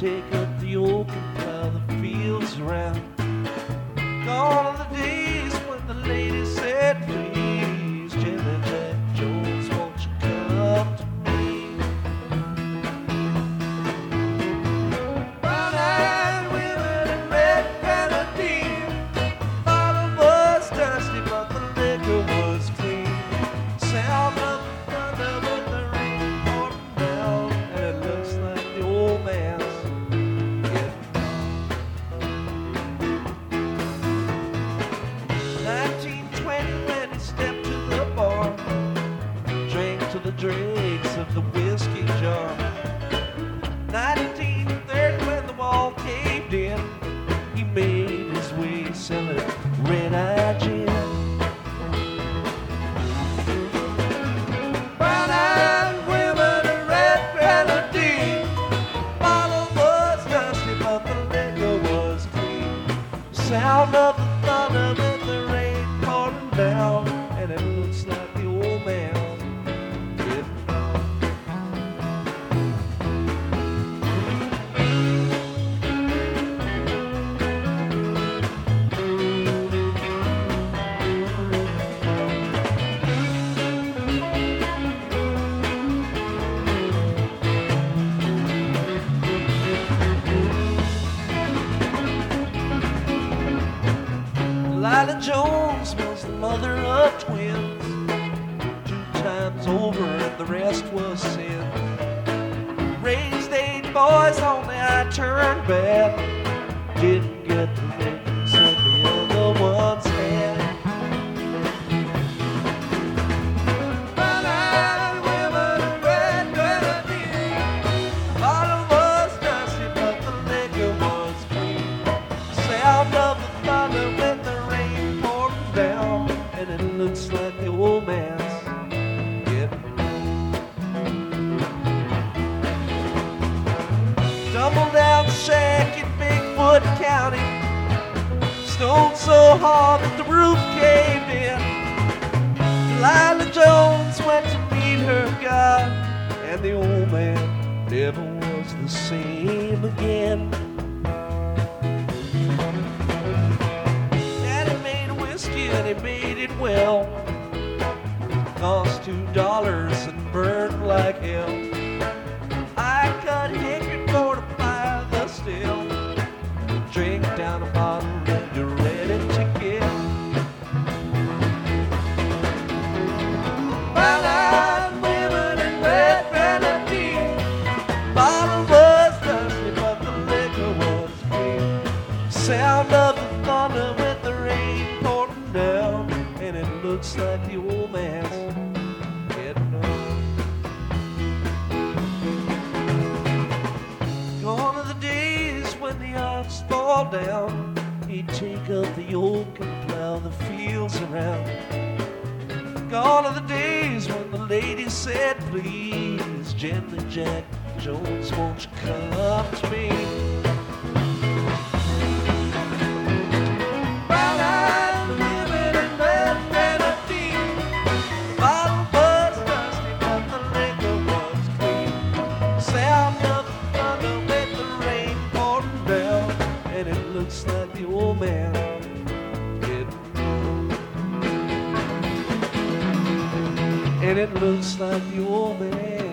take up the yoke and plow the fields around. Gone are the days when the lady said, please, Jimmy Jack Jones, won't you come to me? Brown-eyed women and red grenadine. Bottle was dusty, but the liquor was clean. Sound of the thunder with the rain pouring down, and it looks like the old man's getting gone. 1920 when he stepped to the bar, drank to the dregs of the whiskey jar. 1930 when the wall caved in, he made his way selling red-eye gin. Brown-eyed women and red grenadine. Bottle was dusty, but the liquor was clean. Sound of the thunder with the rain pouring down, and it looks like the old man getting gone. Lila Jones was the mother of twins, 2 times over and the rest was sin. Raised 8 boys, only I turned bad. Didn't get the things that the other ones had. Brown-eyed women and red grenadine. Bottle was dusty, but the liquor was clean. Sound of the thunder with the rain pouring down, and it looks like the old man's getting old. Tumble down shack in Bigfoot County, stoned so hard that the roof caved in. Lila Jones went to meet her God, and the old man never was the same again. Daddy made whiskey and he made it well. Cost $2 and burned like hell. I cut hickory for to buy the still. Drink down a bottle and you're ready to kill. Brown-eyed women and red grenadine. Bottle was dusty, but the liquor was clean. Sound of the thunder with the rain pouring down, and it looks like the old man's getting old. Gone are the days when the odds fall down. He'd take up the yoke and plow the fields around. Gone are the days when the lady said, please, gently Jack Jones, won't you come to me? Brown-eyed women and red grenadine. Bottle was dusty, but the liquor was clean. Sound of the thunder with the rain pouring down, and it looks like the old man getting old. And it looks like the old man